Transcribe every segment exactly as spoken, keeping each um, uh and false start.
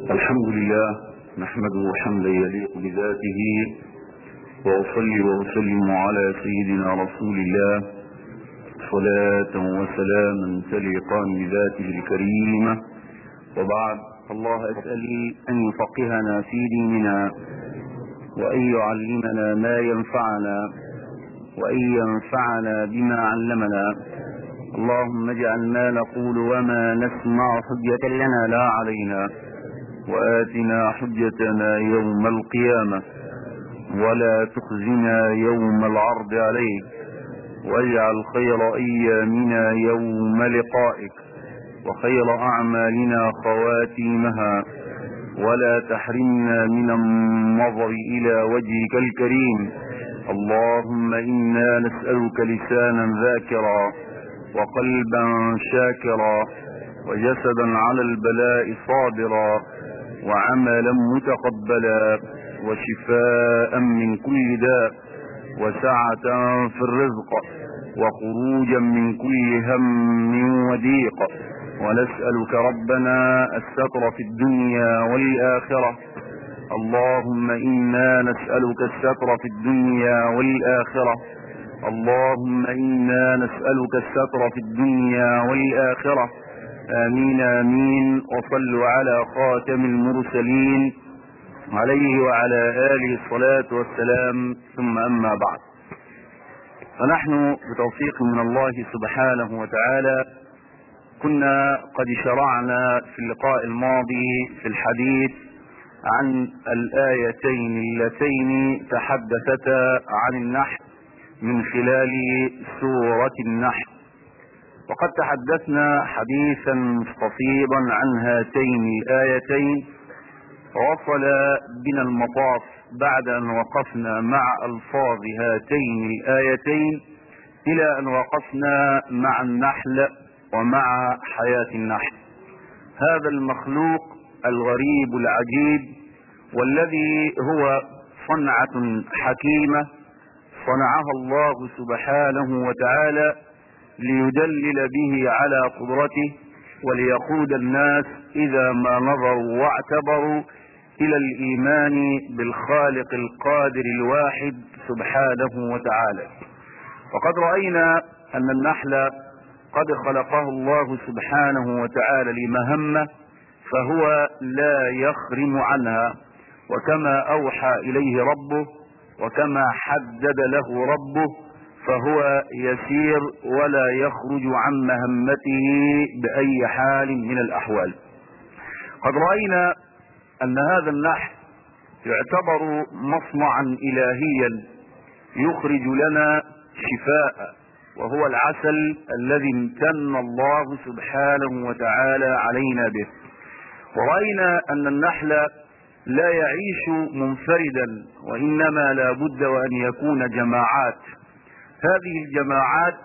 الحمد لله نحمده حمدا يليق بذاته، وأصلي وأسلم على سيدنا رسول الله صلاة وسلاما تليقان بذاته الكريمة. وبعد، الله أسأل أن يفقهنا في ديننا، وأن يعلمنا ما ينفعنا، وأن ينفعنا بما علمنا. اللهم اجعل ما نقول وما نسمع حجة لنا لا علينا، وآتنا حجتنا يوم القيامة، ولا تخزنا يوم العرض عليك، واجعل خير أيامنا يوم لقائك، وخير أعمالنا خواتيمها، ولا تحرمنا من النظر إلى وجهك الكريم. اللهم إنا نسألك لسانا ذاكرا، وقلبا شاكرا، وجسدا على البلاء صابرا، وعملا متقبلا، وشفاء من كل داء، وسعة في الرزق، وخروجا من كل هم وضيق. ونسألك ربنا الستر في الدنيا والآخرة. اللهم إنا نسألك الستر في الدنيا والآخرة. اللهم إنا نسألك الستر في الدنيا والآخرة. آمين آمين. وصلوا على خاتم المرسلين عليه وعلى آله الصلاة والسلام، ثم أما بعد. فنحن بتوفيق من الله سبحانه وتعالى كنا قد شرعنا في اللقاء الماضي في الحديث عن الآيتين اللتين تحدثتا عن النحل من خلال سورة النحل، وقد تحدثنا حديثا مستفيضا عن هاتين الآيتين. ووصل بنا المطاف بعد أن وقفنا مع ألفاظ هاتين الآيتين إلى أن وقفنا مع النحل ومع حياة النحل، هذا المخلوق الغريب العجيب، والذي هو صنعة حكيمة صنعها الله سبحانه وتعالى ليدلل به على قدرته، وليقود الناس إذا ما نظروا واعتبروا إلى الإيمان بالخالق القادر الواحد سبحانه وتعالى. وقد رأينا أن النحل قد خلقه الله سبحانه وتعالى لمهمة، فهو لا يخرم عنها، وكما أوحى إليه ربه وكما حدد له ربه فهو يسير ولا يخرج عن مهمته بأي حال من الأحوال. قد رأينا أن هذا النحل يعتبر مصنعا إلهيا يخرج لنا شفاء، وهو العسل الذي امتن الله سبحانه وتعالى علينا به. ورأينا أن النحل لا يعيش منفردا، وإنما لا بد وأن يكون جماعات. هذه الجماعات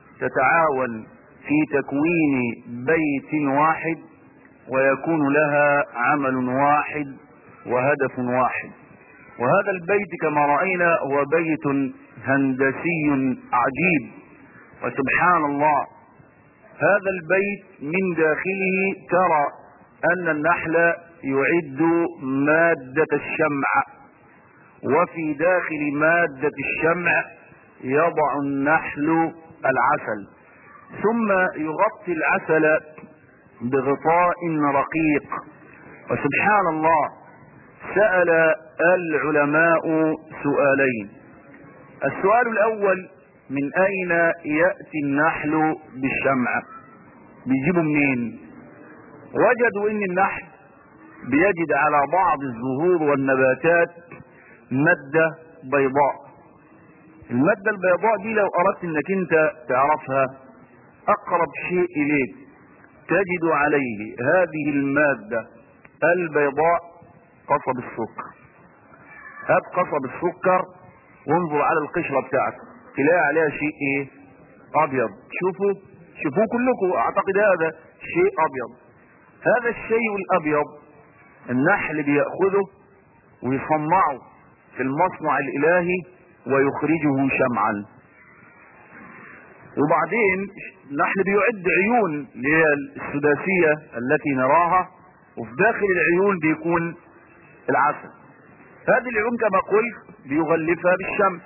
تتعاون في تكوين بيت واحد، ويكون لها عمل واحد وهدف واحد. وهذا البيت كما رأينا هو بيت هندسي عجيب، وسبحان الله هذا البيت من داخله ترى أن النحل يعد مادة الشمع، وفي داخل مادة الشمع يضع النحل العسل، ثم يغطي العسل بغطاء رقيق. وسبحان الله سأل العلماء سؤالين. السؤال الأول: من أين يأتي النحل بالشمع؟ بيجيبوا منين؟ وجدوا ان النحل بيجد على بعض الزهور والنباتات مادة بيضاء. المادة البيضاء دي لو اردت انك انت تعرفها، اقرب شيء اليك تجد عليه هذه المادة البيضاء قصب السكر. هات قصب السكر وانظر على القشرة بتاعته، تلاقي عليها شيء ايه؟ ابيض. شوفوا شوفوا كلكم، اعتقد هذا شيء ابيض. هذا الشيء الابيض النحل بيأخذه ويصنعه في المصنع الالهي ويخرجه شمعا. وبعدين النحل بيعد عيون اللي هي السداسية التي نراها، وفي داخل العيون بيكون العسل. هذه العيون كما قلت بيغلفها بالشمس،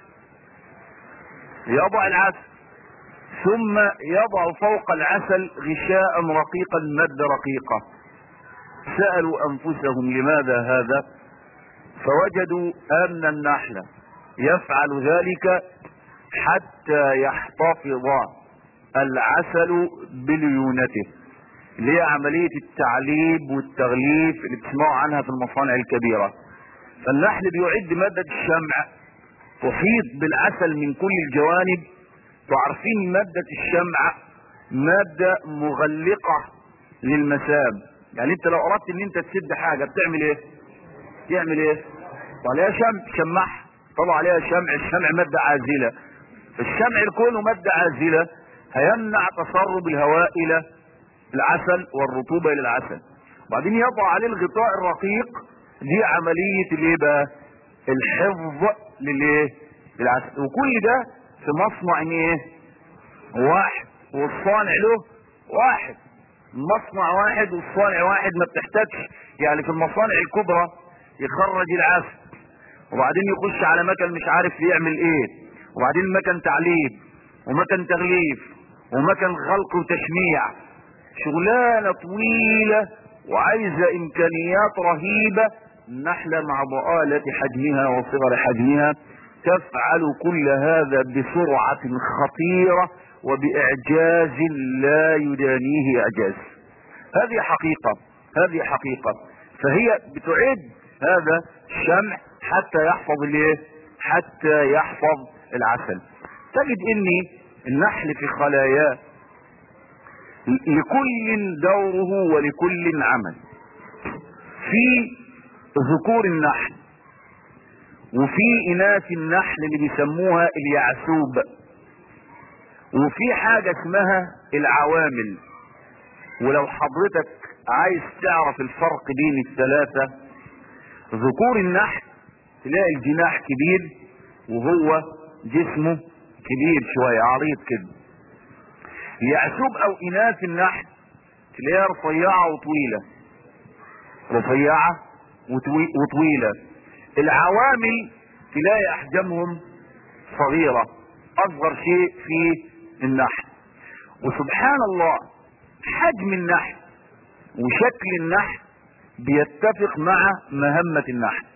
يضع العسل ثم يضع فوق العسل غشاء رقيقا مادة رقيقة. سألوا أنفسهم لماذا هذا؟ فوجدوا أن النحل يفعل ذلك حتى يحتفظ العسل بليونته، اللي هي عملية التعليب والتغليف اللي بتسمعوا عنها في المصانع الكبيرة. فالنحل بيعد مادة الشمع تحيط بالعسل من كل الجوانب. تعرفين مادة الشمع مادة مغلقة للمسام، يعني انت لو اردت ان انت تسد حاجة بتعمل ايه؟ تعمل ايه؟ طلع عليها شمع، شمعها، طلع عليها شمع. الشمع مادة عازلة، الشمع الكون مادة عازلة هيمنع تسرب الهواء الى العسل والرطوبة الى العسل. بعدين يضع عليه الغطاء الرقيق، دي عملية الايه بقى؟ الحفظ للايه؟ للعسل. وكل ده في مصنع ايه؟ واحد، والصانع له واحد. مصنع واحد والصانع واحد، ما بتحتاجش يعني في المصانع الكبرى يخرج العسل وبعدين يخش على مكان مش عارف يعمل ايه، وبعدين مكان تعليب ومكان تغليف ومكان غلق وتشميع، شغلانة طويلة وعايزة امكانيات رهيبة. النحلة مع ضآلة حجمها وصغر حجمها تفعل كل هذا بسرعة خطيرة وبإعجاز لا يدانيه إعجاز. هذه حقيقة، هذه حقيقة. فهي بتعد هذا الشمع حتى يحفظ الايه؟ حتى يحفظ العسل. تجد ان النحل في خلاياه لكل دوره ولكل عمل. في ذكور النحل وفي اناث النحل اللي بيسموها اليعسوب، وفي حاجة اسمها العوامل. ولو حضرتك عايز تعرف الفرق بين الثلاثة، ذكور النحل تلاقي الجناح كبير وهو جسمه كبير شوية عريض كده. اليعسوب او اناث النحل تلاقيها رفيعة وطويلة، رفيعة وطويلة. العوامل تلاقي احجامهم صغيرة، اصغر شيء في النحل. وسبحان الله حجم النحل وشكل النحل بيتفق مع مهمة النحل.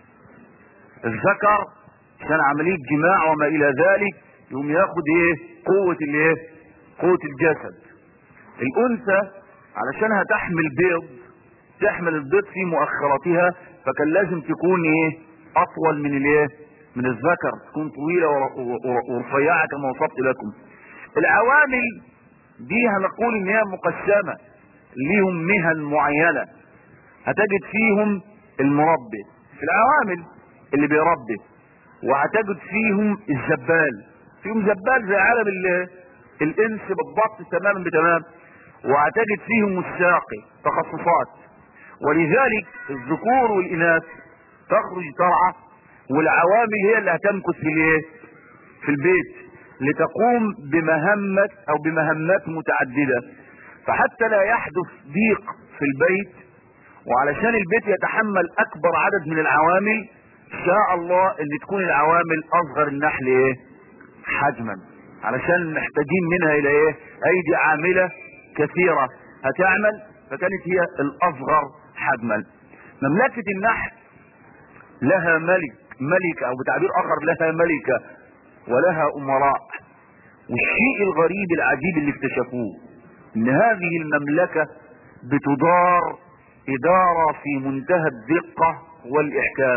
الذكر عشان عملية جماع وما الى ذلك يقوم ياخد ايه؟ قوة الايه؟ قوة الجسد. الانثى علشانها تحمل بيض، تحمل البيض في مؤخرتها، فكان لازم تكون ايه؟ اطول من الايه؟ من الذكر، تكون طويلة ورفيعة كما وصفت لكم. العوامل دي هنقول ان هي مقسمة، ليهم مهن معينة. هتجد فيهم المربي في العوامل اللي بيربي، وهتجد فيهم الزبال، فيهم زبال زي عالم الانس بالضبط تماما بتمام، وهتجد فيهم الساقي، تخصصات. ولذلك الذكور والاناث تخرج ترعى، والعوامل هي اللي هتمكث في الايه؟ في البيت لتقوم بمهمة او بمهمات متعددة، فحتى لا يحدث ضيق في البيت، وعلشان البيت يتحمل اكبر عدد من العوامل شاء الله ان تكون العوامل اصغر النحل ايه؟ حجما، علشان محتاجين منها الى ايه؟ ايدي عاملة كثيرة هتعمل، فكانت هي الاصغر حجما. مملكة النحل لها ملك، ملكة او بتعبير اخر لها ملكة ولها امراء. والشيء الغريب العجيب اللي اكتشفوه ان هذه المملكة بتدار ادارة في منتهى الدقة والاحكام.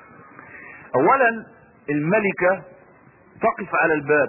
اولا الملكة تقف على الباب،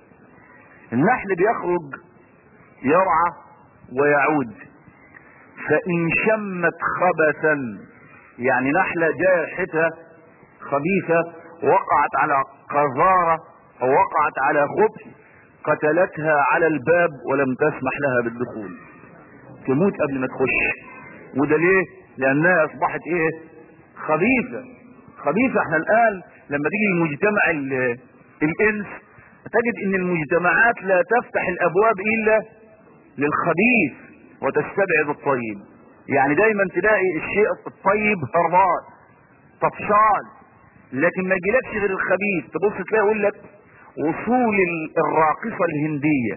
النحل بيخرج يرعى ويعود، فان شمت خبثا، يعني نحلة جاء ريحتها خبيثة وقعت على قذارة او وقعت على خبث، قتلتها على الباب ولم تسمح لها بالدخول، تموت قبل ما تخش. وده ليه؟ لانها اصبحت ايه؟ خبيثة. خبيثة. احنا الان لما تيجي المجتمع الانس تجد ان المجتمعات لا تفتح الابواب الا للخبيث وتستبعد الطيب. يعني دايما تلاقي الشيء الطيب هربان طفشان، لكن ما يجيلكش غير الخبيث. تبص تلاقي يقول لك وصول الراقصة الهندية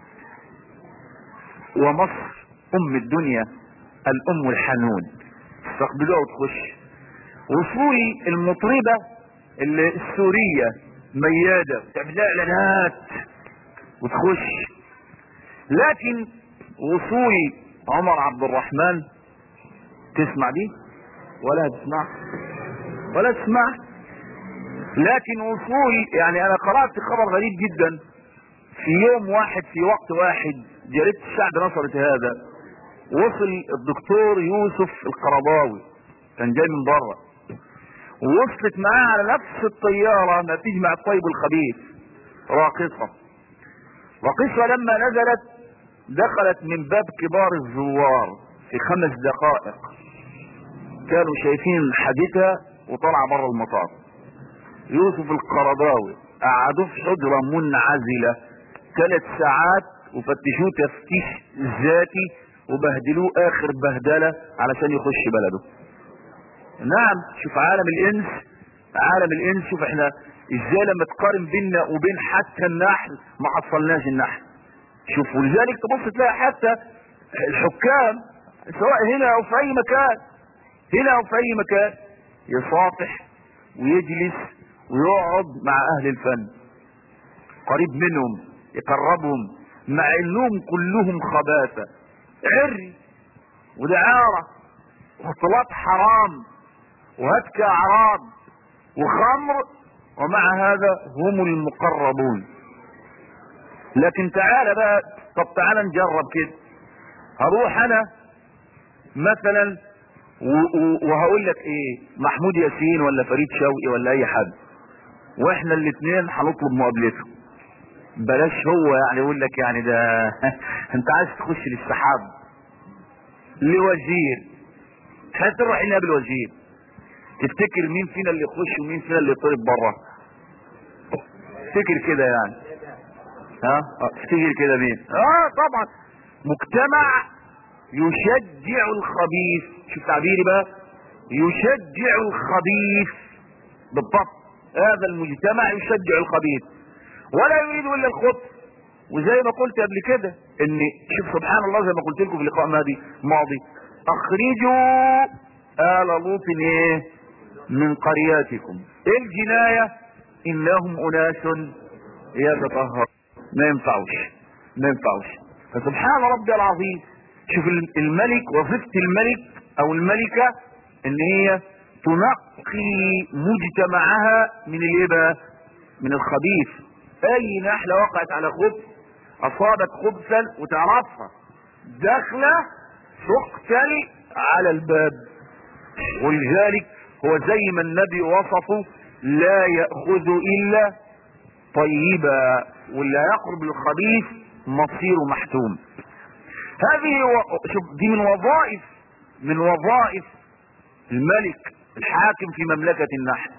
ومصر ام الدنيا الام الحنون تستقبلوها وتخش. وصول المطربة السورية ميادة تعمل لها اعلانات وتخش. لكن وصول عمر عبد الرحمن تسمع دي ولا تسمع ولا تسمع. لكن وصول يعني انا قرأت خبر غريب جدا في يوم واحد في وقت واحد، جريدة الشعب نشرت هذا. وصل الدكتور يوسف القرضاوي كان جاي من بره، ووصلت معاه على نفس الطيارة ما تجمع الطيب والخبيث راقصة. راقصة لما نزلت دخلت من باب كبار الزوار في خمس دقائق، كانوا شايفين حديثها وطلع بره المطار. يوسف القرضاوي قعدوه في حجرة منعزلة ثلاث ساعات وفتشوه تفتيش ذاتي وبهدلوه اخر بهدلة علشان يخش بلده. نعم، شوف عالم الانس، عالم الانس. شوف احنا ازاي لما تقارن بيننا وبين حتى النحل ما حصلناش النحل. شوف، ولذلك تبص تلاقي حتى الحكام سواء هنا او في اي مكان، هنا او في اي مكان يصافح ويجلس ويقعد مع اهل الفن قريب منهم يقربهم، مع انهم كلهم خباثة عري ودعارة واختلاط حرام وهتك اعراض وخمر، ومع هذا هم المقربون. لكن تعال بقى، طب تعال نجرب كده. هروح انا مثلا وهقول لك ايه، محمود ياسين ولا فريد شوقي ولا اي حد، واحنا الاثنين هنطلب مقابلته. بلاش هو يعني يقول لك يعني ده انت عايز تخش للسحاب لوزير، هتروح هنا بالوزير، تفتكر مين فينا اللي يخش ومين فينا اللي يطرد بره؟ تفتكر كده يعني؟ ها تفتكر كده مين؟ اه طبعا مجتمع يشجع الخبيث. شوف تعبيري بقى، يشجع الخبيث بالضبط. هذا المجتمع يشجع الخبيث ولا يريد الا الخبث. وزي ما قلت قبل كده ان شوف سبحان الله، زي ما قلت لكم في لقاء ماضي ماضي اخرجوا آل لوط ايه من قرياتكم. ايه الجناية؟ انهم اناس يتطهرون. ما ينفعوش ما ينفعوش. فسبحان ربي العظيم، شوف الملك، وظيفة الملك او الملكة ان هي تنقي مجتمعها من الايه بقى؟ من الخبيث. اي نحلة وقعت على خبث اصابت خبثا وتعرفها داخلة تقتل على الباب. ولذلك هو زي ما النبي وصفه لا يأخذ الا طيبا، واللي يقرب الخبيث مصيره محتوم. هذه و... شوف دي من وظائف من وظائف الملك الحاكم في مملكة النحل.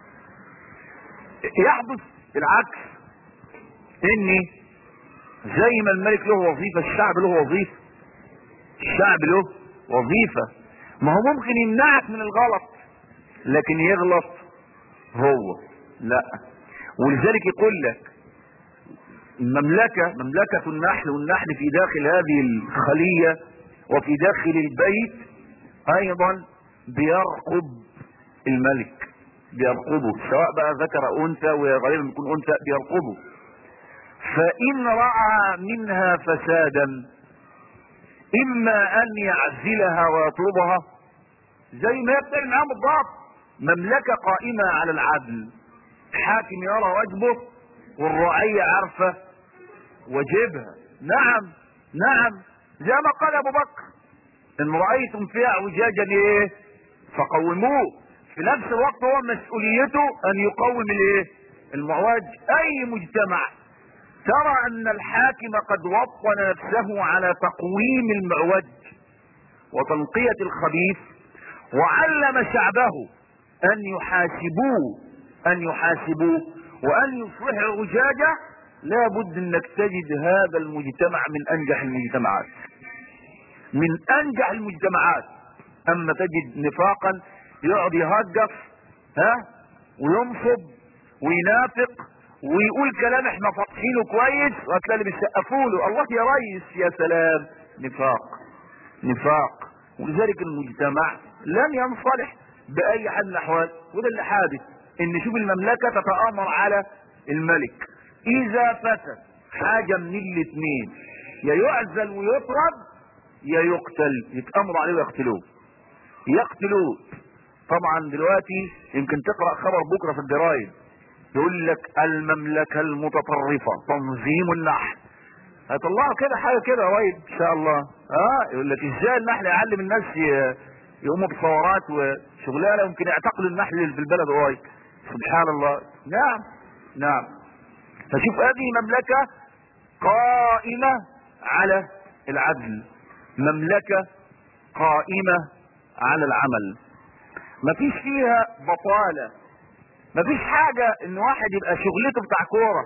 يحدث العكس، ان زي ما الملك له وظيفة الشعب له وظيفة. الشعب له وظيفة. ما هو ممكن يمنعك من الغلط لكن يغلط هو لا. ولذلك يقول لك المملكة مملكة النحل، والنحل في داخل هذه الخلية وفي داخل البيت ايضا بيرقب الملك، بيرقبه سواء بقى ذكر او انثى، وغالبا بيكون انثى بيرقبه. فان رأى منها فسادا اما ان يعزلها ويطلبها زي ما يبتعد معاه بالضبط. مملكة قائمة على العدل، حاكم يرى واجبه والرعية عارفة واجبها. نعم نعم، زي ما قال ابو بكر ان رأيتم فيها اعوجاجا ايه فقوموه. في نفس الوقت هو مسؤوليته ان يقوم الايه المعوج. اي مجتمع ترى ان الحاكم قد وطن نفسه على تقويم المعوج وتنقية الخبيث وعلم شعبه ان يحاسبوه ان يحاسبوه وان يصلحوا عجاجه، لا بد انك تجد هذا المجتمع من انجح المجتمعات. من انجح المجتمعات. اما تجد نفاقا يقعد يهجف ها وينصب وينافق ويقول كلام احنا فاضحينه كويس، وهتلاقي اللي بيسقفوا له الله يا ريس يا سلام. نفاق نفاق. ولذلك المجتمع لن ينصلح باي حال من الاحوال. وده اللي حادث، ان شوف المملكه تتامر على الملك، اذا فسد حاجه من الاثنين يا يعزل ويطرد يا يقتل، يتامروا عليه ويقتلوه يقتلوه. طبعا دلوقتي يمكن تقرا خبر بكره في الجرايد يقول لك المملكه المتطرفه تنظيم النحل، هيطلعوا كده حاجه كده قريب ان شاء الله. اه يقول لك ازاي النحل يعلم الناس يقوموا بثورات وشغلانه، يمكن يعتقلوا النحل اللي في البلد قريب. سبحان الله. نعم نعم. فشوف هذه مملكه قائمه على العدل، مملكه قائمه على العمل، مفيش فيها بطاله، مفيش حاجه ان واحد يبقى شغلته بتاع كوره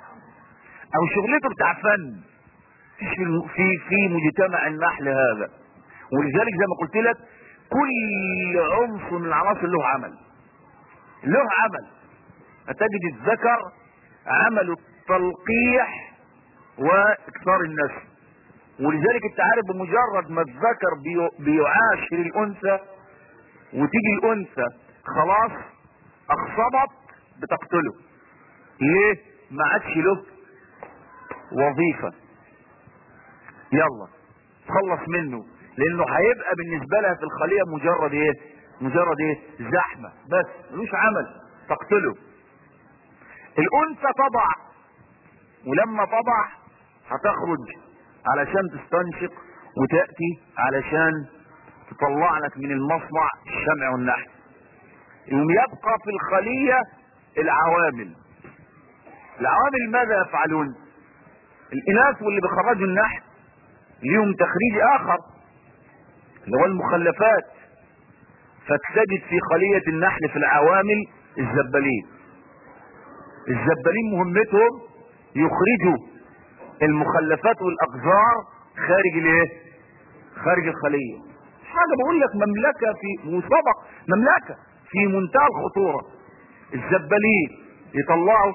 او شغلته بتاع فن. مفيش في في مجتمع النحل هذا. ولذلك زي ما قلت لك كل عنصر من العناصر له عمل له عمل. هتجد الذكر عمله التلقيح واكثار النسل، ولذلك انت عارف بمجرد ما الذكر بيعاشر الانثى وتيجي الانثى خلاص اخصبت بتقتله. ليه؟ ما عادش له وظيفة، يلا تخلص منه، لانه هيبقى بالنسبة لها في الخلية مجرد ايه مجرد ايه زحمة بس، ملوش عمل، تقتله. الانثى تضع، ولما تضع هتخرج علشان تستنشق وتأتي علشان تطلع لك من المصنع الشمع والنحل. يوم يبقى في الخلية العوامل. العوامل ماذا يفعلون؟ الاناث واللي بيخرجوا النحل ليهم تخريج اخر اللي هو المخلفات، فتجد في خلية النحل في العوامل الزبالين. الزبالين مهمتهم يخرجوا المخلفات والاقذار خارج الايه خارج الخلية. حاجة بقول لك مملكة في مسابق، مملكة في منتهى الخطورة. الزبالين يطلعوا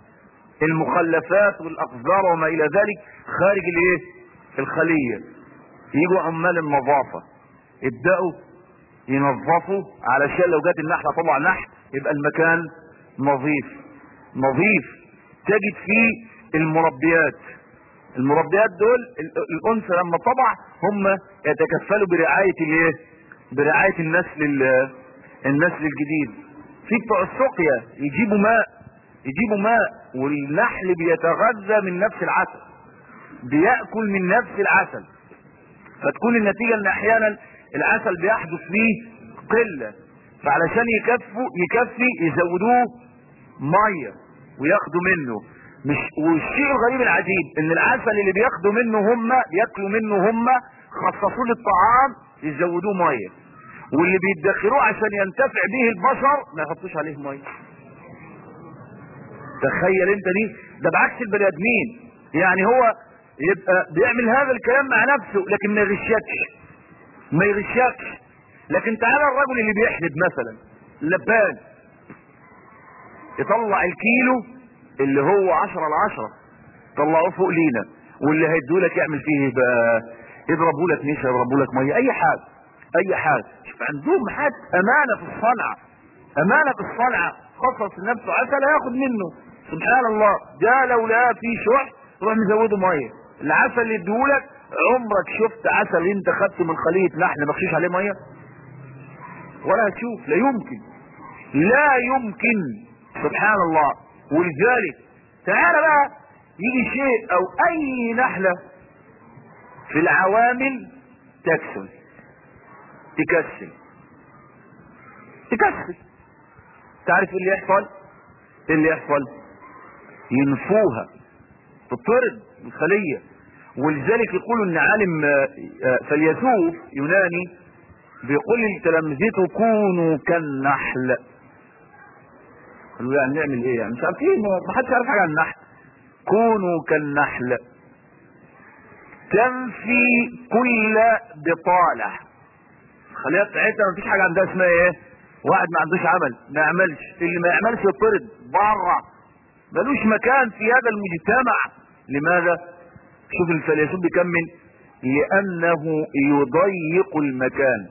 المخلفات والاقذار وما الى ذلك خارج الايه الخلية. يجوا عمال النظافة يبدأوا ينظفوا علشان لو جات النحلة طبعا نحل يبقى المكان نظيف نظيف. تجد فيه المربيات. المربيات دول الانثى لما طبع هم يتكفلوا برعاية الايه برعاية النسل النسل الجديد. في بتوع السقيا يجيبوا ماء يجيبوا ماء والنحل بيتغذى من نفس العسل، بيأكل من نفس العسل، فتكون النتيجة ان احيانا العسل بيحدث فيه قلة، فعلشان يكفوا يكفي يزودوه مية وياخدوا منه. مش والشيء الغريب العجيب ان العسل اللي بياخدوا منه هم بياكلوا منه هم خصصوا للطعام يزودوه ميه، واللي بيدخروه عشان ينتفع به البشر ما يحطوش عليه ميه. تخيل انت دي، ده بعكس البني ادمين. يعني هو يبقى بيعمل هذا الكلام مع نفسه لكن ما يغشكش ما يغشكش. لكن تعالى الرجل اللي بيحلب مثلا اللبان يطلع الكيلو اللي هو عشرة على عشرة طلعوه فوق لينا، واللي هيدولك يعمل فيه بقى يضربوا لك نشا يضربوا لك ميه اي حاجه اي حاجه. شوف عندهم حد امانه في الصنعه امانه في الصنعه. خصص لنفسه عسل هياخد منه. سبحان الله. ده لو لقى فيه شح تروح مزوده ميه. العسل اللي اديهولك عمرك شفت عسل انت خدته من خليه نحل ما تخشيش عليه ميه؟ ولا هتشوف. لا يمكن لا يمكن. سبحان الله. ولذلك تعالى بقى يجي شيء او اي نحلة في العوامل تكسل تكسل تكسل تعرف ايه اللي يحصل؟ ايه اللي يحصل؟ ينفوها تطرد الخلية. ولذلك يقولوا ان عالم فيلسوف يوناني بيقول لتلامذته كونوا كالنحل. قالوا يعني نعمل ايه يعني؟ مش عارفين، ما حدش عارف حاجه عن النحل. كونوا كالنحل. تنفي كل بطالة. الخلية بتاعتها مفيش حاجة عندها اسمها ايه؟ واحد ما عندوش عمل ما يعملش، اللي ما يعملش يطرد بره، ملوش مكان في هذا المجتمع. لماذا؟ شوف الفيلسوف بيكمل: لأنه يضيق المكان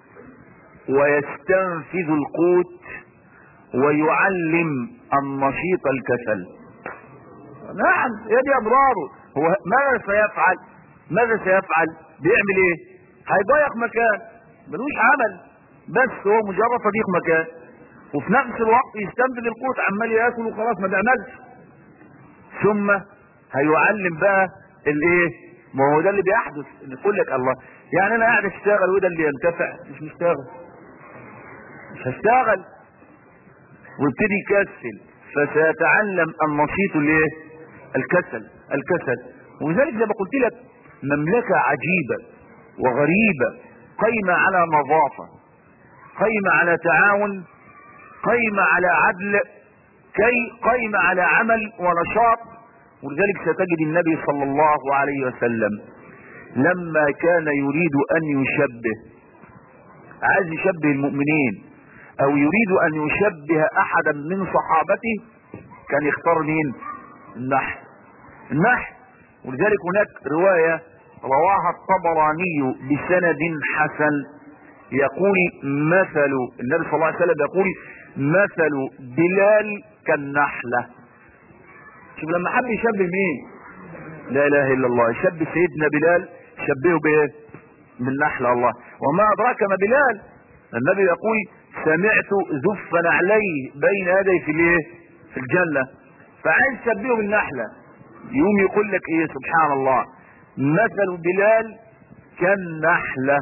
ويستنفذ القوت ويعلم النشيط الكسل. نعم هي دي أضراره. هو ماذا سيفعل؟ ماذا سيفعل؟ بيعمل ايه؟ هيضيق مكان، ملوش عمل، بس هو مجرد تضييق مكان، وفي نفس الوقت يستنفذ القوت، عمال ياكل وخلاص ما بيعملش. ثم هيعلم بقى الايه؟ ما هو ده اللي بيحدث، ان يقول لك الله يعني انا قاعد اشتغل وده اللي ينتفع، مش مشتغل مش هشتغل، ويبتدي يكسل، فسيتعلم النشيط الايه؟ الكسل الكسل. ولذلك زي ما قلت لك مملكة عجيبة وغريبة، قايمة على نظافة، قايمة على تعاون، قايمة على عدل، كي قايمة على عمل ونشاط. ولذلك ستجد النبي صلى الله عليه وسلم لما كان يريد ان يشبه، عايز يشبه المؤمنين او يريد ان يشبه احدا من صحابته، كان يختار مين؟ النحل النحل. ولذلك هناك رواية رواها الطبراني بسند حسن يقول مثل النبي صلى الله عليه وسلم يقول مثل بلال كالنحلة. شوف لما حب يشبه مين؟ لا اله الا الله، يشبه سيدنا بلال، شبهه بايه؟ بالنحلة. الله وما ادراك ما بلال. النبي يقول سمعت زف نعليه بين يدي في الايه؟ في الجنة. فعايز تشبهه بالنحلة، يوم يقول لك ايه؟ سبحان الله، مثل بلال كالنحلة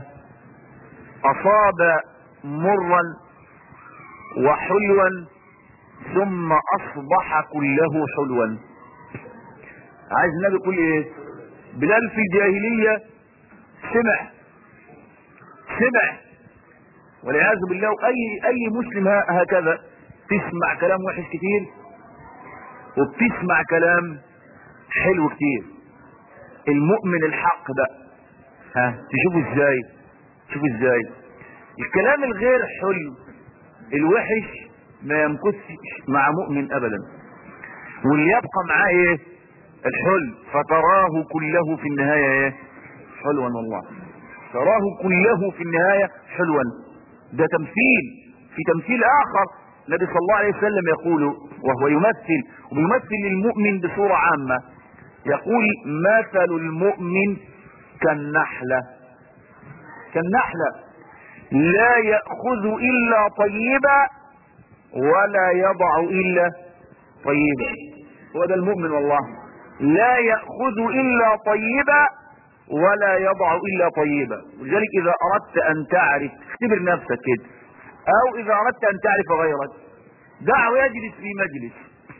اصاب مرا وحلوا ثم اصبح كله حلوا. عايز النبي يقول ايه؟ بلال في الجاهلية سمع سمع والعياذ بالله، اي اي مسلم هكذا تسمع كلام وحش كتير وبتسمع كلام حلو كتير. المؤمن الحق بقى ها تشوفه ازاي؟ تشوفه ازاي؟ الكلام الغير حلو الوحش ما يمكثش مع مؤمن ابدا، واللي يبقى معاه ايه؟ الحلو. فتراه كله في النهاية ايه؟ حلوا. والله تراه كله في النهاية حلوا. ده تمثيل في تمثيل اخر. النبي صلى الله عليه وسلم يقول وهو يمثل وبيمثل للمؤمن بصورة عامة، يقول مثل المؤمن كالنحلة كالنحلة لا يأخذ الا طيبا ولا يضع الا طيبا. هو ده المؤمن والله، لا يأخذ الا طيبا ولا يضع الا طيبا. ولذلك اذا اردت ان تعرف، اختبر نفسك كده، او اذا اردت ان تعرف غيرك، دعه يجلس في مجلس،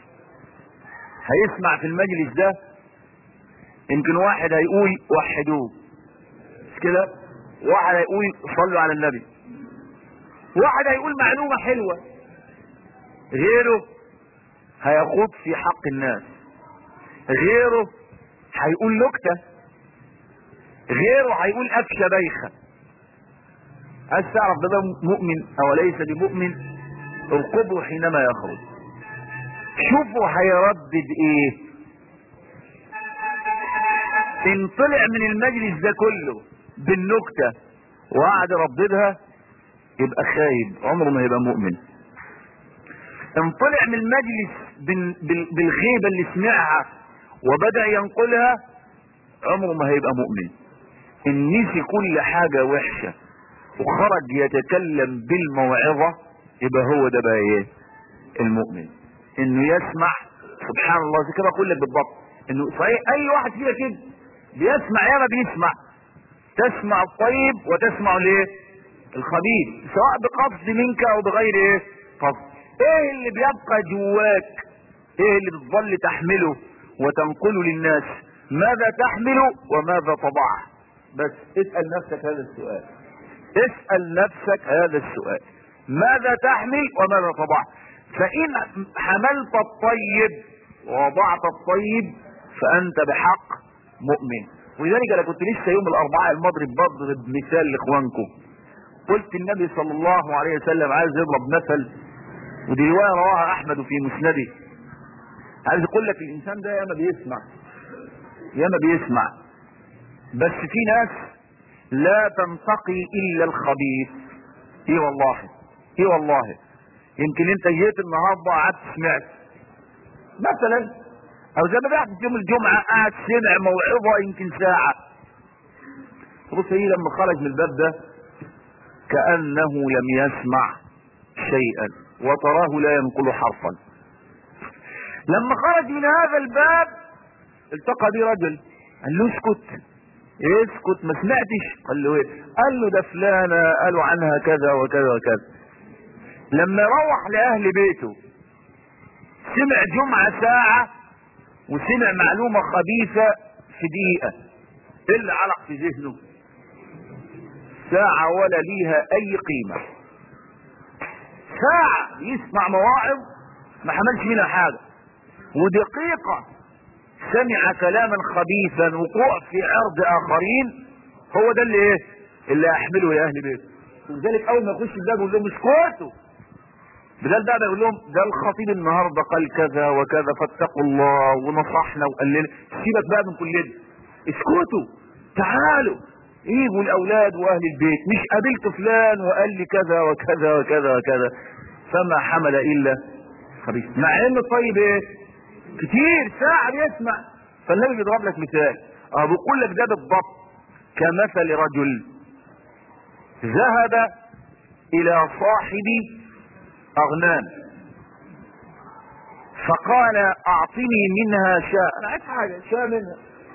هيسمع في المجلس ده يمكن واحد هيقول وحدوه مش كده، واحد هيقول صلوا على النبي، واحد هيقول معلومة حلوة، غيره هيخوض في حق الناس، غيره هيقول نكتة، غيره هيقول أفشى بيخة. عايز تعرف ده مؤمن او ليس بمؤمن؟ ارقبه حينما يخرج، شوفوا هيردد ايه. ان طلع من المجلس ده كله بالنكتة وقعد يرددها يبقى خايب، عمره ما يبقى مؤمن. ان طلع من المجلس بالغيبة اللي سمعها وبدأ ينقلها عمره ما هيبقى مؤمن. ان نسي كل حاجة وحشة وخرج يتكلم بالموعظة يبقى هو ده بقى ايه؟ المؤمن. انه يسمع، سبحان الله زي كده اقول لك بالضبط، انه صحيح اي واحد فينا كده بيسمع، ياما بيسمع، تسمع الطيب وتسمع الايه؟ الخبيث، سواء بقصد منك او بغير ايه؟ قصد. ايه اللي بيبقى جواك؟ ايه اللي بتظل تحمله وتنقله للناس؟ ماذا تحمل وماذا تضع؟ بس اسأل نفسك هذا السؤال، اسأل نفسك هذا السؤال، ماذا تحمل وماذا تضع؟ فإن حملت الطيب ووضعت الطيب فأنت بحق مؤمن. ولذلك انا كنت لسه يوم الاربعاء الماضي بضرب مثال لاخوانكم، قلت النبي صلى الله عليه وسلم عايز يضرب مثل، ودي روايه رواها احمد في مسنده، عايز يقول لك الانسان ده ياما بيسمع ياما بيسمع بس في ناس لا تنتقي الا الخبيث. ايه والله ايه والله يمكن انت جيت النهارده قعدت سمعت مثلا، او زي ما بيحدث يوم الجمعه قاعد سمع موعظه يمكن ساعه، بص ايه لما خرج من الباب ده كانه لم يسمع شيئا وتراه لا ينقل حرفا. لما خرج من هذا الباب التقى بيه رجل قال له اسكت اسكت ما سمعتش، قال له ايه؟ قال له ده فلانه قالوا عنها كذا وكذا وكذا. لما روح لاهل بيته سمع جمعه ساعه وسمع معلومه خبيثه في دقيقه، ايه اللي علق في ذهنه؟ ساعه ولا ليها اي قيمه، ساعه يسمع مواعظ ما حملش منها حاجه، ودقيقه سمع كلاما خبيثا وقوع في عرض اخرين، هو ده اللي ايه اللي احمله يا اهل بيته. ولذلك اول ما يخش الباب يقول لهم اسكتوا، بدل بقى يقول لهم ده الخطيب النهارده قال كذا وكذا فاتقوا الله ونصحنا وقال لنا، سيبك بقى من كل ده، اسكتوا تعالوا يجوا الاولاد واهل البيت، مش قابلت فلان وقال لي كذا وكذا وكذا وكذا، فما حمل الا خبيث. مع ان الطيب ايه كتير ساعة بيسمع. فالنبي بيضرب لك مثال، اه بيقول لك ده بالضبط كمثل رجل ذهب الى صاحب اغنام فقال اعطني منها شاء، انا عايز حاجة شاء منها،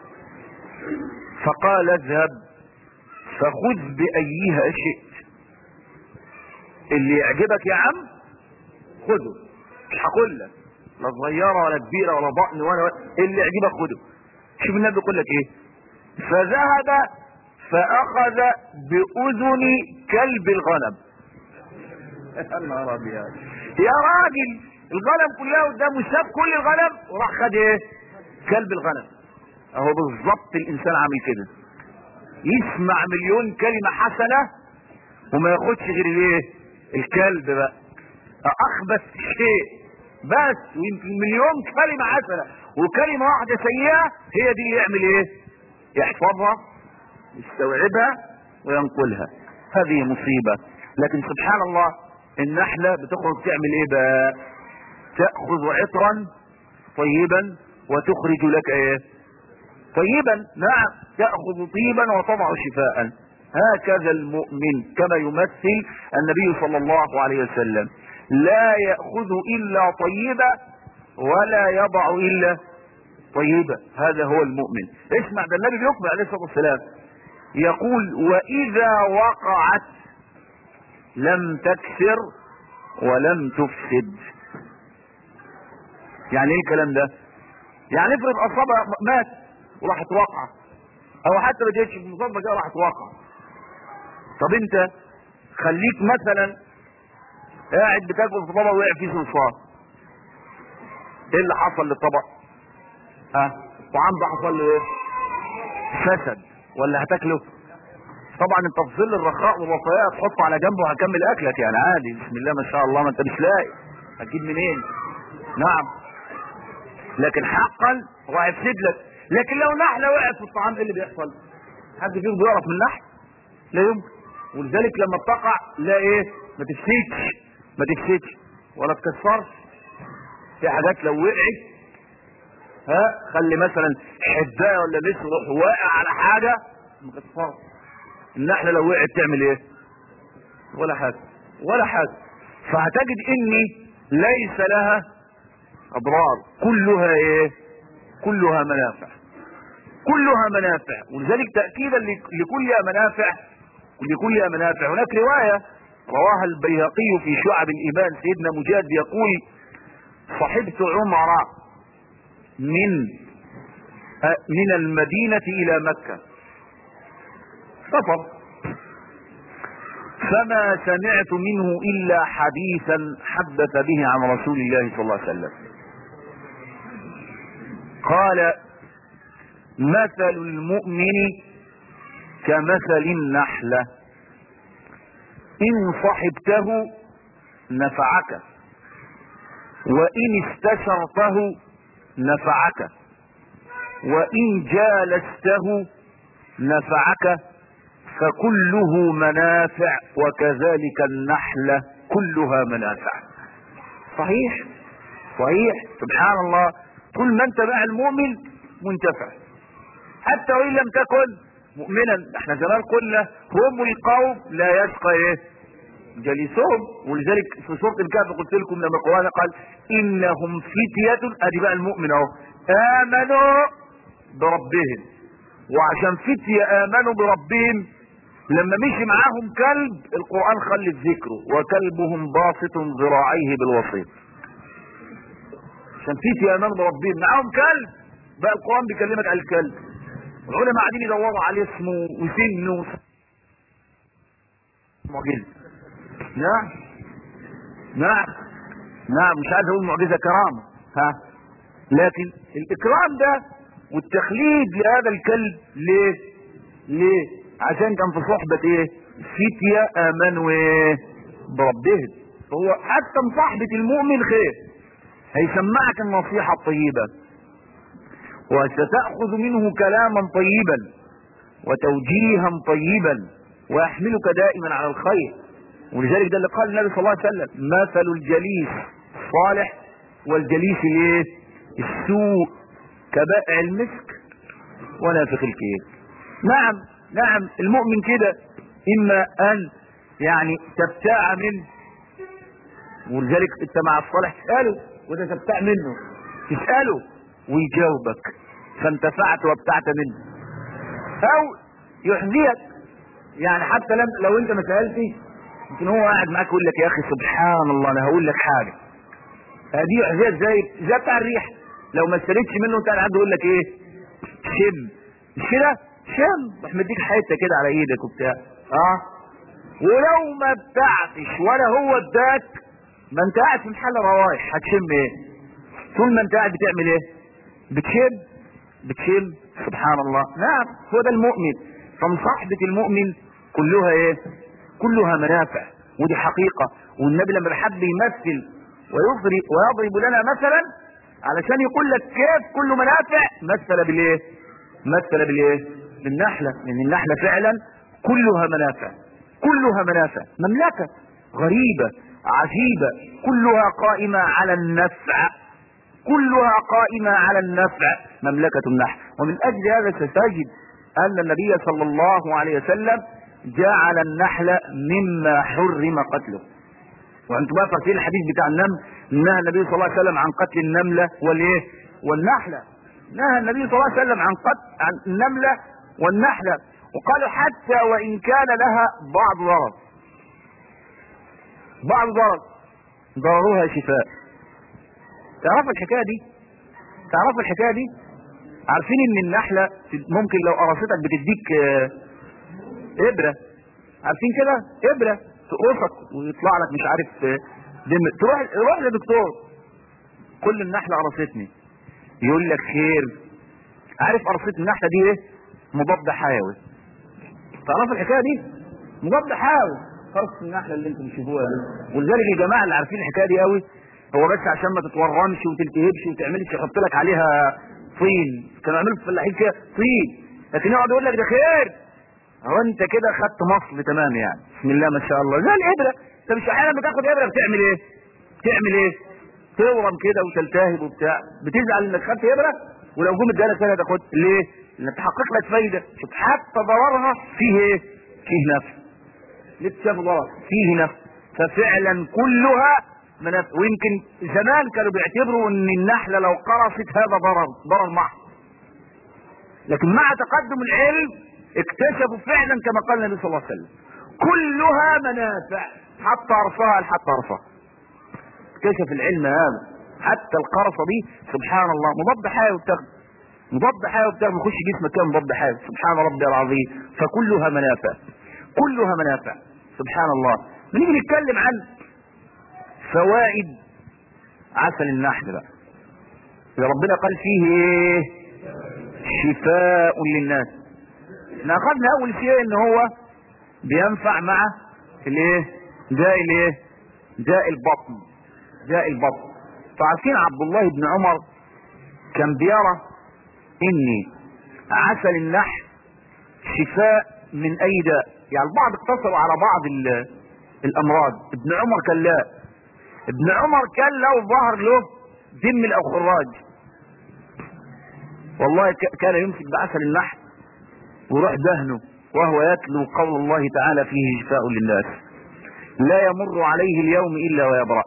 فقال اذهب فخذ بايها شئت، اللي يعجبك يا عم خذه، مش هقول لك لا صغيره ولا كبيره ولا ضأن ولا اللي يعجبك خده. شوف النبي بيقول لك ايه؟ فذهب فاخذ باذن كلب الغنم. يا نهار ابيض يا راجل، الغنم كلها قدامه، ساب كل الغنم وراح خد ايه؟ كلب الغنم. اهو بالظبط الانسان عامل كده، يسمع مليون كلمه حسنه وما ياخدش غير ايه؟ الكلب بقى اخبث شيء، بس ويمكن مليون كلمة حسنة وكلمة واحدة سيئة هي دي اللي يعمل ايه؟ يحفظها يستوعبها وينقلها. هذه مصيبة. لكن سبحان الله النحلة بتخرج تعمل ايه بقى؟ تأخذ عطرا طيبا وتخرج لك ايه؟ طيبا. نعم، تأخذ طيبا وتضع شفاء. هكذا المؤمن كما يمثل النبي صلى الله عليه وسلم، لا يأخذ إلا طيبة ولا يضع إلا طيبة. هذا هو المؤمن. اسمع، ده النبي بيقبل عليه الصلاة والسلام يقول وإذا وقعت لم تكسر ولم تفسد. يعني ايه الكلام ده؟ يعني افرض أصابها مات وراحت واقعة، او حتى ما جيتش في مصابة جاء راحت واقعة، طب انت خليك مثلا قاعد بتاكل في طبق وقع فيه صلصال، ايه اللي حصل للطبق؟ ها الطعام ده حصل له ايه؟ فسد ولا هتاكله؟ طبعا انت في ظل الرخاء والرفاهيه تحطه على جنبه وهكمل اكلك يعني عادي، بسم الله ما شاء الله، ما انت مش لاقي اكيد منين؟ نعم، لكن حقا هو هيفسد لك. لكن لو نحله وقعت في الطعام ايه اللي بيحصل؟ حد فيكم بيعرف من النحل؟ لا يمكن. ولذلك لما بتقع لا ايه؟ ما تفسدش ما تفسدش ولا تكسرش. في حاجات لو وقعت ها خلي مثلا حدايه ولا لسه روح واقع على حاجه ما تكسرش. النحله لو وقعت تعمل ايه؟ ولا حاجه ولا حاجه. فهتجد اني ليس لها اضرار، كلها ايه؟ كلها منافع كلها منافع. ولذلك تاكيدا لكلها منافع لكلها منافع. هناك روايه رواها البيهقي في شعب الايمان، سيدنا مجاهد يقول صحبت عمر من من المدينه الى مكه سفر، فما سمعت منه الا حديثا حدث به عن رسول الله صلى الله عليه وسلم. قال مثل المؤمن كمثل النحلة إن صحبته نفعك وإن استشرته نفعك وإن جالسته نفعك فكله منافع وكذلك النحلة كلها منافع. صحيح صحيح سبحان الله. طول ما انت مع المؤمن منتفع حتى وإن لم تكن مؤمنا. احنا زمان قلنا هم القوم لا يشقى ايه جليسهم. ولذلك في سورة الكهف قلت لكم لما القرآن قال انهم فتية، ادي بقى المؤمن اهو، امنوا بربهم. وعشان فتية امنوا بربهم لما مشي معاهم كلب القرآن خلت ذكره وكلبهم باسط ذراعيه بالوسيط. عشان فتية امنوا بربهم معاهم كلب بقى القرآن بيكلمك على الكلب. العلماء قاعدين يدوروا عليه اسمه وسنه معجزة. نعم نعم نعم مش عايز اقول معجزة كرامة ها، لكن الاكرام ده والتخليد لهذا الكلب ليه ليه عشان كان في صحبة ايه فتية امنوا ايه بربهم. فهو حتى مصاحبة المؤمن خير، هيسمعك النصيحة الطيبة وستأخذ منه كلاما طيبا وتوجيها طيبا ويحملك دائما على الخير. ولذلك ده اللي قال النبي صلى الله عليه وسلم مثل الجليس الصالح والجليس الايه السوء كبائع المسك ونافخ الكير. نعم نعم المؤمن كده اما ان يعني تبتاع منه، ولذلك انت مع الصالح تسأله وده تبتاع منه تسأله ويجاوبك فانتفعت وابتعت منه، او يحذيك يعني حتى لم لو انت ما سألتش يمكن هو قاعد معاك يقول لك يا اخي سبحان الله انا هقول لك حاجه ادي يحذيك زي زي بتاع الريح. لو ما استلتش منه انت قاعد يقول لك ايه شم مش كده شم راح مديك حته كده على ايدك وبتاع اه. ولو ما بتعتش ولا هو اداك ما انت قاعد في محل روايح هتشم ايه؟ طول ما انت قاعد بتعمل ايه؟ بتشم بتشم سبحان الله. نعم هو ده المؤمن. فمصاحبة المؤمن كلها ايه؟ كلها منافع ودي حقيقة. والنبي لما حب يمثل ويضرب ويضرب لنا مثلا علشان يقول لك كيف كله منافع مثل بالايه؟ مثل بالايه؟ بالنحلة. لان النحلة فعلا كلها منافع كلها منافع. مملكة غريبة عجيبة كلها قائمة على النفع كلها قائمة على النفع مملكة النحل. ومن اجل هذا ستجد ان النبي صلى الله عليه وسلم جعل النحل مما حرم قتله. وانتم بقى فاكرين الحديث بتاع النمل نهى النبي صلى الله عليه وسلم عن قتل النملة والايه والنحلة. نهى النبي صلى الله عليه وسلم عن قتل عن النملة والنحلة وقالوا حتى وان كان لها بعض ضرر بعض ضرر ضررها شفاء. تعرفوا الحكاية دي؟ تعرفوا الحكاية دي؟ عارفين ان النحلة ممكن لو قرصتك بتديك ابرة، عارفين كده ابرة تقرصك ويطلع لك مش عارف دم، تروح روح لدكتور كل النحلة قرصتني يقول لك خير. عارف قرصة النحلة دي ايه؟ مضاد حيوي. تعرفوا الحكاية دي؟ مضاد حيوي قرصة النحلة اللي انتم بتشوفوها دي. ولذلك الجماعة اللي عارفين الحكاية دي قوي هو بس عشان ما تتورمش وتلتهبش وتعملش يحط لك عليها طين. كانوا يعملوا في الفلاحين كده طين لكن يقعد يقول لك ده خير. هو انت كده خدت مصل تمام يعني بسم الله ما شاء الله زي الابره. انت مش احيانا بتاخد ابره بتعمل ايه؟ بتعمل ايه؟ تورم كده وتلتهب وبتاع بتزعل انك خدت ابره ولو جم ادالك ثانيه تاخد ليه؟ لان تحقق لك فايده. شوف حتى ضررها فيه ايه؟ فيه نفع. ليه شاف ضرر؟ فيه نفع. ففعلا كلها منافع. ويمكن زمان كانوا بيعتبروا ان النحله لو قرصت هذا ضرر ضرر محض، لكن مع تقدم العلم اكتشفوا فعلا كما قال النبي صلى الله عليه وسلم كلها منافع حتى عرفها حتى عرفها. اكتشف العلم هذا حتى القرصه دي سبحان الله مضاد حيوي بتاخد مضاد حيوي بتاخد يخش جسمك كده مضاد حيوي سبحان ربي العظيم. فكلها منافع كلها منافع سبحان الله. بنيجي نتكلم عن فوائد عسل النحل بقى. ربنا قال فيه ايه؟ شفاء للناس. احنا اخذنا اول شيء ان هو بينفع مع الايه؟ داء الايه؟ داء البطن. داء البطن. فعارفين عبد الله بن عمر كان بيرى ان عسل النحل شفاء من اي داء. يعني البعض اقتصروا على بعض الامراض، ابن عمر كان لا. ابن عمر كان لو ظهر له دم او خراج والله كان يمسك بعسل النحل ويروح دهنه وهو يتلو قول الله تعالى فيه شفاء للناس لا يمر عليه اليوم الا ويبرأ.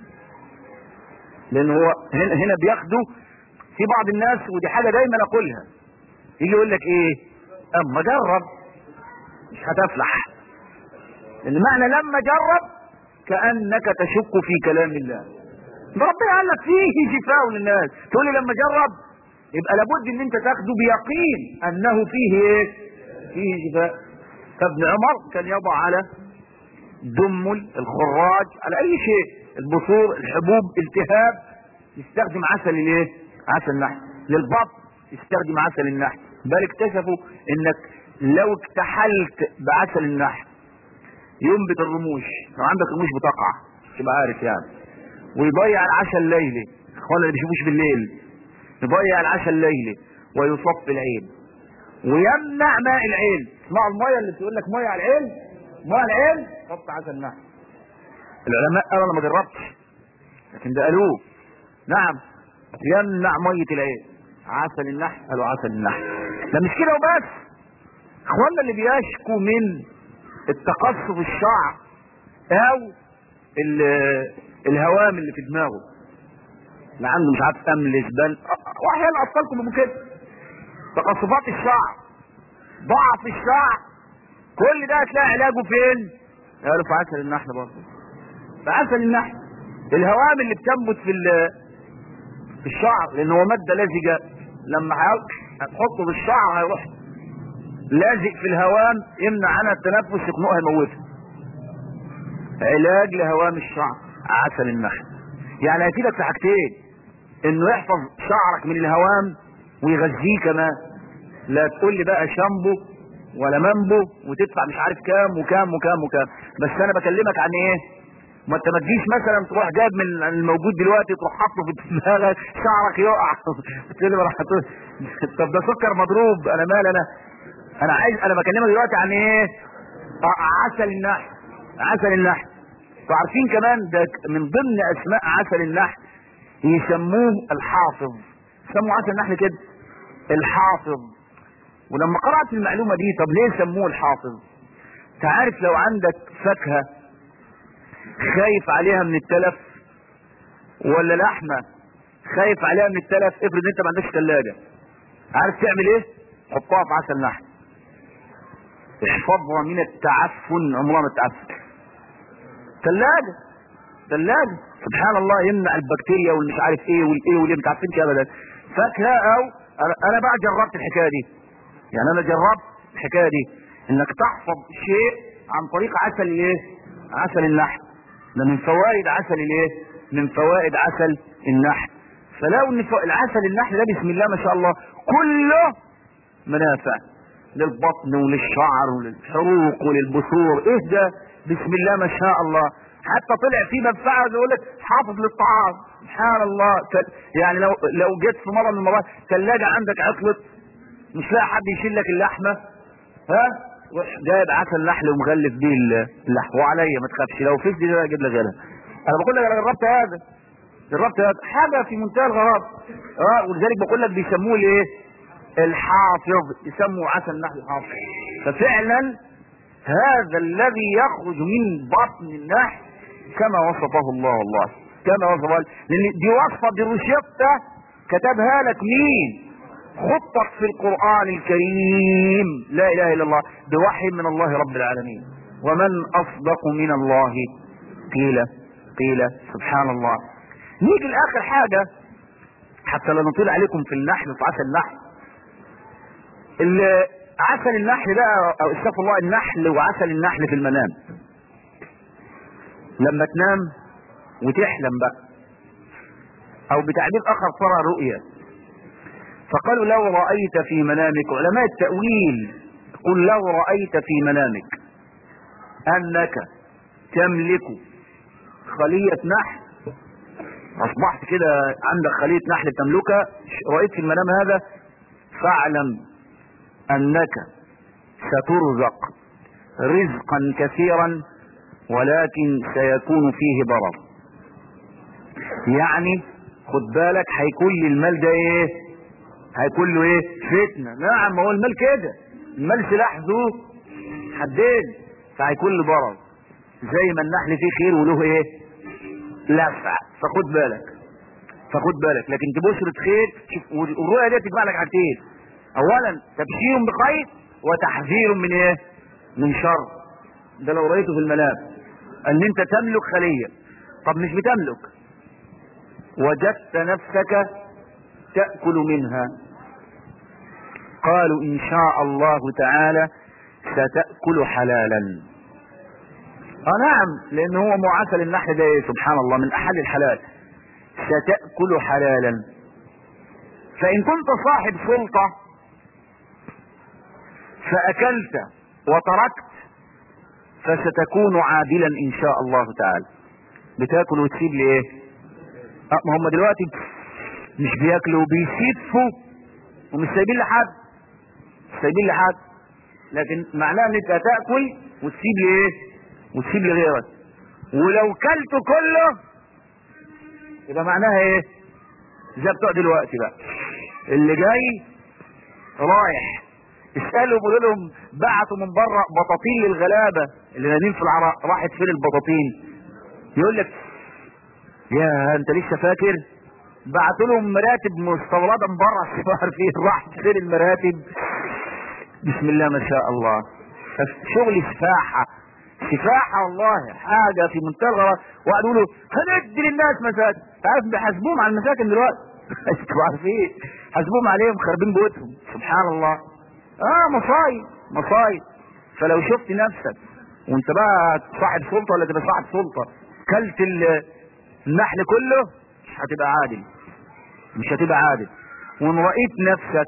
لان هو هنا بياخدوا في بعض الناس، ودي حاجه دايما اقولها، يجي يقول لك ايه؟ اما جرب مش هتفلح. لان معنى لما جرب كانك تشك في كلام الله. ربنا قال لك فيه شفاء للناس، تقول لي لما جرب، يبقى لابد ان انت تاخده بيقين انه فيه ايه؟ فيه شفاء. فابن عمر كان يضع على دمل الخراج على اي شيء، البثور، الحبوب، التهاب، يستخدم عسل الايه؟ عسل النحل. للبطن يستخدم عسل النحل. بل اكتشفوا انك لو اكتحلت بعسل النحل ينبت الرموش، لو عندك رموش بتقع تبقى عارف يعني، ويضيع العشاء الليلي. اخوانا اللي بيشوفوش بالليل، يضيع العشاء الليلي ويصفي العين ويمنع ماء العين. اسمعوا الميه اللي بتقول لك ميه على العين، ميه العين حط عسل النحل. العلماء قالوا انا ما جربتش لكن ده قالوه. نعم، يمنع ميه العين عسل النحل. قالوا عسل النحل. ده مش كده وبس، اخواننا اللي بيشكوا من التقصف الشعر او الهوام اللي في دماغه، اللي عنده مش عارف امن الاسبان، واحيانا اطفالكم ممكن تقصفات الشعر، ضعف الشعر، كل ده هتلاقي علاجه فين؟ قالوا في عسل النحل برضه. في عسل النحل. الهوام اللي بتنبت في في الشعر، لان هو ماده لزجه، لما هتحطه في الشعر هيروح لازق في الهوام، يمنع عنها التنفس، يخنقها يموتها. علاج لهوام الشعر عسل النحل. يعني هيفيدك في حاجتين، انه يحفظ شعرك من الهوام ويغذيه كمان. لا تقول لي بقى شامبو ولا مامبو وتدفع مش عارف كام وكام وكام وكام. بس انا بكلمك عن ايه؟ ما انت ما تجيش مثلا تروح جايب من الموجود دلوقتي تروح حاطه في دماغك شعرك يقع. تقول لي طب ده سكر مضروب، انا مال انا انا عايز انا بكلمك دلوقتي عن ايه؟ عسل النحل. عسل النحل. وعارفين كمان ده من ضمن اسماء عسل النحل يسموه الحافظ. سموا عسل النحل كده الحافظ. ولما قرأت المعلومة دي، طب ليه سموه الحافظ؟ تعرف لو عندك فاكهة خايف عليها من التلف، ولا لحمة خايف عليها من التلف، افرض انت ما عندكش ثلاجة، عارف تعمل ايه؟ حطها في عسل نحل، احفظها من التعفن، عمرها ما تعفن. ثلاجة ثلاجة سبحان الله يمنع البكتيريا والمش عارف ايه والايه واللي ما تعفنش ابدا. فاكهة او انا, أنا بقى جربت الحكاية دي، يعني انا جربت الحكاية دي، انك تحفظ شيء عن طريق عسل ايه؟ عسل النحل. ده من فوائد عسل الايه؟ من فوائد عسل النحل. فلو ان العسل النحل ده بسم الله ما شاء الله كله منافع للبطن وللشعر وللحروق وللبثور. ايه ده؟ بسم الله ما شاء الله. حتى طلع فيه منفعه يقول لك حافظ للطعام. سبحان الله. يعني لو لو جيت في مره من المرات ثلاجه عندك عطلت مش لاقي حد يشيل لك اللحمه، ها؟ روح جايب عسل نحل ومغلف بيه اللحم. وعليا ما تخافش لو فيك دي اجيب لك غيرها. انا بقول لك انا جربت هذا جربت هذا حاجه في منتهى الغرابه. اه ولذلك بقول لك بيسموه الايه؟ الحافظ. يسموا عسل نحل الحافظ. ففعلا هذا الذي يخرج من بطن النحل كما وصفه الله، والله كما وصفه. لان دي وصفه دي روشته كتبها لك مين؟ خطك في القرآن الكريم. لا اله الا الله، بوحي من الله رب العالمين. ومن اصدق من الله قيل قيل. سبحان الله. نيجي لاخر حاجه حتى لا نطيل عليكم في النحل وفي عسل النحل. عسل النحل بقى، او استغفر الله، النحل وعسل النحل في المنام. لما تنام وتحلم بقى، او بتعبير اخر ترى رؤيا، فقالوا لو رأيت في منامك، علماء التأويل قل لو رأيت في منامك أنك تملك خلية نحل، أصبحت كده عندك خلية نحل تملكها، رأيت في المنام هذا، فاعلم أنك سترزق رزقا كثيرا ولكن سيكون فيه ضرر. يعني خد بالك هيكون لي المال ده ايه؟ هيكون له ايه؟ فتنة. نعم، هو المال كده، المال سلاح ذو حدين، فهيكون له ضرر زي ما النحل فيه خير وله ايه؟ لفع. فخد بالك فخد بالك لكن تبشرة خير. شوف، والرؤية دي تجمع لك حاجتين: اولا تبشير بخير، وتحذير من ايه؟ من شر. ده لو رأيته في المنام ان انت تملك خلية. طب مش بتملك، وجدت نفسك تأكل منها، قالوا ان شاء الله تعالى ستأكل حلالا. اه نعم، لان هو معسل النحل ده ايه؟ سبحان الله، من احل الحلال. ستأكل حلالا. فان كنت صاحب سلطة فاكلت وتركت فستكون عادلا ان شاء الله تعالى. بتاكل وتسيب لي ايه؟ اه ما هم دلوقتي مش بياكلوا، بيسيبوا ومش سايبين لحد، مش سايبين لحد. لكن معناه ان انت هتاكل وتسيب لي ايه؟ وتسيب لي غيرك. ولو كلت كله يبقى معناها ايه؟ زي بتوع دلوقتي بقى، اللي جاي رايح اسألوا، بيقولوا لهم بعتوا من بره بطاطين للغلابة اللي نايمين في العراء، راحت فين البطاطين؟ يقول لك يا انت لسه فاكر؟ بعتوا لهم مراتب مستورده من بره السفار فيه، راحت فين المراتب؟ بسم الله ما شاء الله. شغل سفاحه سفاحه والله، حاجه في منتهى الغرض. وقالوا له هندي للناس مساكن. تعرف بيحاسبوهم على المساكن دلوقتي؟ انتوا عارفين حاسبوهم عليهم خاربين بيوتهم. سبحان الله. اه مصايب مصايب. فلو شفت نفسك وانت بقى صاحب سلطه ولا تبقى صاحب سلطه كلت النحل كله، مش هتبقى عادل، مش هتبقى عادل. وان رأيت نفسك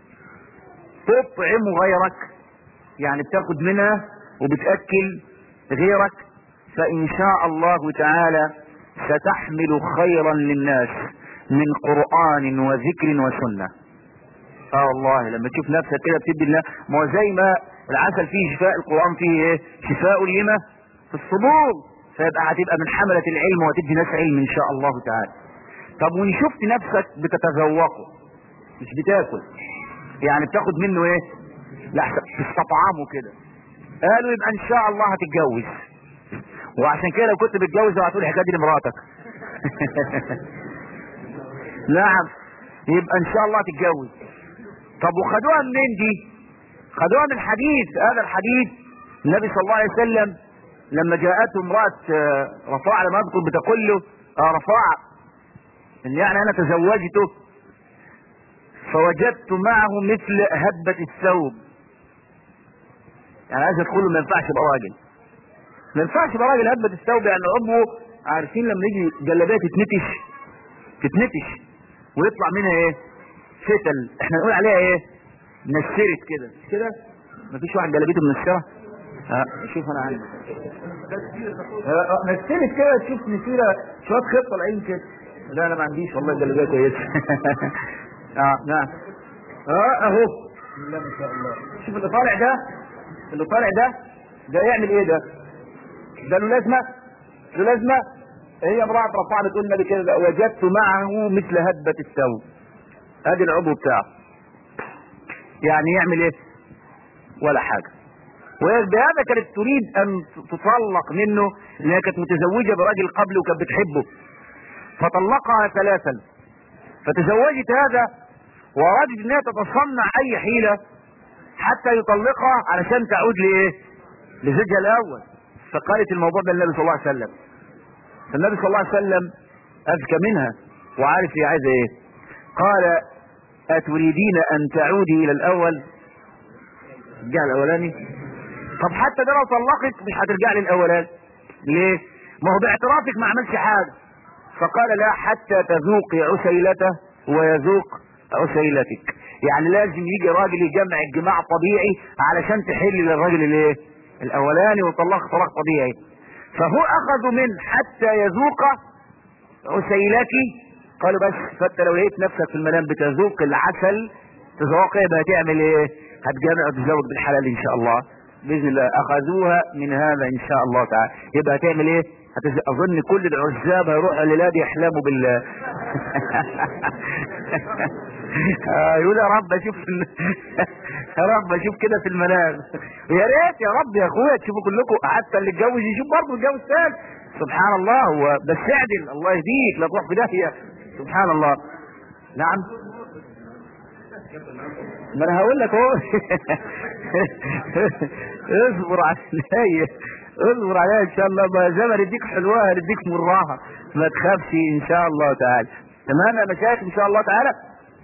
تطعم غيرك، يعني بتاخد منها وبتأكل غيرك، فإن شاء الله تعالى ستحمل خيرا للناس من قرآن وذكر وسنة. اه والله لما تشوف نفسك كده بتدي الله، ما هو زي ما العسل فيه شفاء، القرآن فيه ايه؟ شفاء لما في الصدور. فيبقى هتبقى من حملة العلم وتدي ناس علم ان شاء الله تعالى. طب وان شفت نفسك بتتذوقه مش بتاكل، يعني بتاخد منه ايه؟ لا تستطعمه كده، قالوا يبقى ان شاء الله هتتجوز. وعشان كده لو كنت بتجوز هتقول الحكايه دي لمراتك. نعم، يبقى ان شاء الله هتتجوز. طب وخدوها منين دي؟ خدوها من الحديث. هذا الحديث النبي صلى الله عليه وسلم لما جاءته امرأة رفاعة، لما اذكر بتقول له اه رفاعة ان يعني انا تزوجته فوجدت معه مثل هبة الثوب. يعني عايز ادخله ما ينفعش يبقى راجل، ما ينفعش يبقى راجل هبة الثوب. يعني عضوه عارفين لما يجي جلابيه تتنتش تتنتش ويطلع منها ايه؟ فتل. احنا نقول عليها ايه؟ نسرت كده كده. مفيش واحد جلابيته منسره؟ ها شوف انا عندي نسرت كده، تشوف نسيره شويه خيط طالعين كده. لا انا ما عنديش والله جلابيه كويسه. اه نعم اه اهو بسم الله ما شاء الله. شوف اللي طالع ده، اللي طالع ده ده يعمل ايه ده؟ ده له لازمه؟ له لازمه؟ هي امرأة رفاعة بتقول النبي كده وجدت معه مثل هبة الثوب. ادي العضو بتاعه، يعني يعمل ايه؟ ولا حاجة. وبهذا كانت تريد ان تطلق منه، لانها كانت متزوجة براجل قبله وكانت بتحبه، فطلقها ثلاثا. فتزوجت هذا وارادت انها تتصنع اي حيلة حتى يطلقها علشان تعود لايه؟ لزوجها الاول. فقالت الموضوع ده للنبي صلى الله عليه وسلم. فالنبي صلى الله عليه وسلم اذكى منها وعارف هي عايزه ايه. قال اتريدين ان تعودي الى الاول؟ ترجع الاولاني؟ طب حتى ده لو طلقت مش هترجع للاولاني. ليه؟ ما هو باعترافك ما عملش حاجه. فقال لا، حتى تذوقي عسيلته ويذوق عسيلتك. يعني لازم يجي راجل يجمع الجماع طبيعي علشان تحل للراجل الايه الاولاني وطلق طلاق طبيعي. فهو اخذوا من حتى يذوق عسيلك. قالوا بس فانت لو لقيت نفسك في المنام بتذوق العسل تذوق ايه بقى تعمل ايه؟ هتجمع وتتزوج بالحلال ان شاء الله باذن الله. اخذوها من هذا ان شاء الله تعالى. يبقى هتعمل ايه؟ هتز... اظن كل العزاب هيروحوا الليلة يحلموا بال آه يقول يا رب اشوف يا رب اشوف كده في المنام. يا ريت يا رب يا اخويا تشوفوا كلكم، حتى اللي اتجوز يشوف برضه الجوز ثاني. سبحان الله. هو بس اعدل الله يهديك لا تروح في داهيه. سبحان الله. نعم ما انا هقول لك اهو. اصبر عليا اصبر عليا ان شاء الله. ما زي ما نديك حلوها نديك مراها، ما تخافش ان شاء الله تعالى. تمام يا مشايخ ان شاء الله تعالى.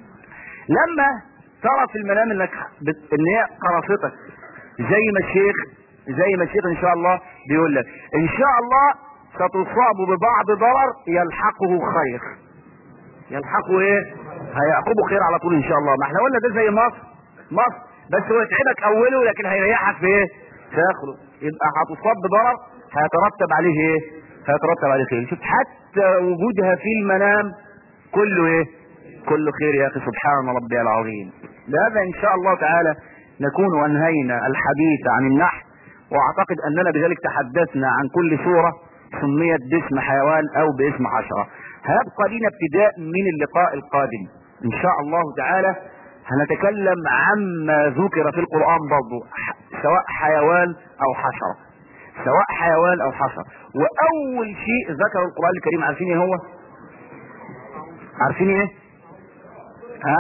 لما ترى في المنام انك بت... ان هي قرصتك زي ما الشيخ زي ما الشيخ ان شاء الله بيقول لك ان شاء الله ستصاب ببعض ضرر يلحقه خير. يلحقه ايه؟ هيعقبه خير على طول ان شاء الله. ما احنا قلنا ده زي مصر مصر بس هو يتعبك اوله لكن هيريحك في ايه؟ في اخره. يبقى هتصاب بضرر هيترتب عليه ايه؟ هيترتب عليه خير. شوف حتى وجودها في المنام كله ايه؟ كله خير يا اخي. سبحان ربي العظيم. بهذا ان شاء الله تعالى نكون انهينا الحديث عن النحل، واعتقد اننا بذلك تحدثنا عن كل سورة سميت باسم حيوان او باسم حشرة. هيبقى لنا ابتداء من اللقاء القادم ان شاء الله تعالى هنتكلم عما ذكر في القرآن برضو، سواء حيوان او حشرة سواء حيوان او حشرة. واول شيء ذكر القرآن الكريم عارفين ايه هو؟ عارفين ايه؟ ها؟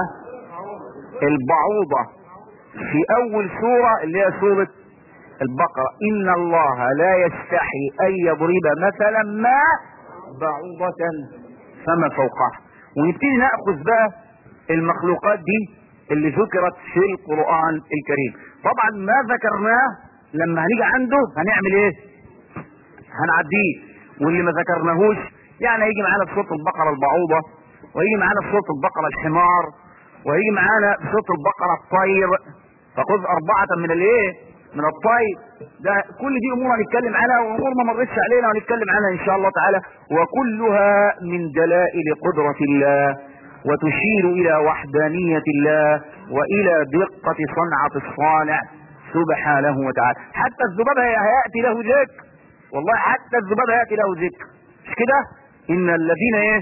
البعوضة في اول سورة اللي هي سورة البقرة. ان الله لا يستحي ان يضرب مثلا ما بعوضة فما فوقها. ونبتدي نأخذ بقى المخلوقات دي اللي ذكرت في القرآن الكريم. طبعا ما ذكرناه لما هنيجي عنده هنعمل ايه؟ هنعديه. واللي ما ذكرناهوش يعني هيجي معانا في سورة البقرة البعوضة، ويجي معانا في سورة البقرة الحمار، ويجي معانا في سورة البقرة الطير. فخذ أربعة من الايه؟ من الطير. ده كل دي امور هنتكلم عنها وامور ما مرتش علينا وهنتكلم عنها ان شاء الله تعالى، وكلها من دلائل قدرة الله وتشير الى وحدانية الله والى دقة صنعة الصانع سبحانه وتعالى. حتى الذباب هيأتي له ذكر، والله حتى الذباب هيأتي له ذكر. مش كده؟ ان الذين ايه؟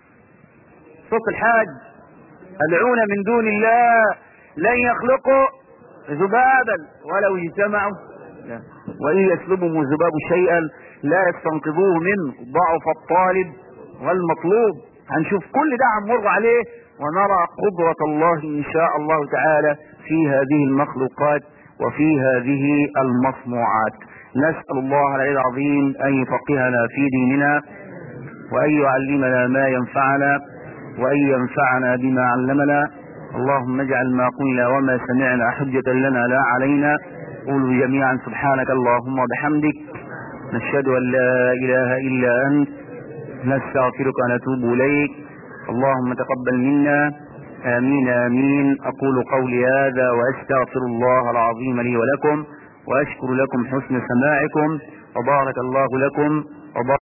صوت الحاج ادعون من دون الله لن يخلقوا ذبابا ولو اجتمعوا وان يسلبهم الذباب شيئا لا يستنقذوه منه ضعف الطالب والمطلوب. هنشوف كل ده هنمر عليه ونرى قدرة الله ان شاء الله تعالى في هذه المخلوقات وفي هذه المصنوعات. نسأل الله العلي العظيم ان يفقهنا في ديننا وان يعلمنا ما ينفعنا وان ينفعنا بما علمنا. اللهم اجعل ما قلنا وما سمعنا حجة لنا لا علينا. قولوا جميعا سبحانك اللهم وبحمدك نشهد ان لا اله الا انت نستغفرك ونتوب اليك. اللهم تقبل منا. امين امين. اقول قولي هذا واستغفر الله العظيم لي ولكم واشكر لكم حسن سماعكم وبارك الله لكم وبارك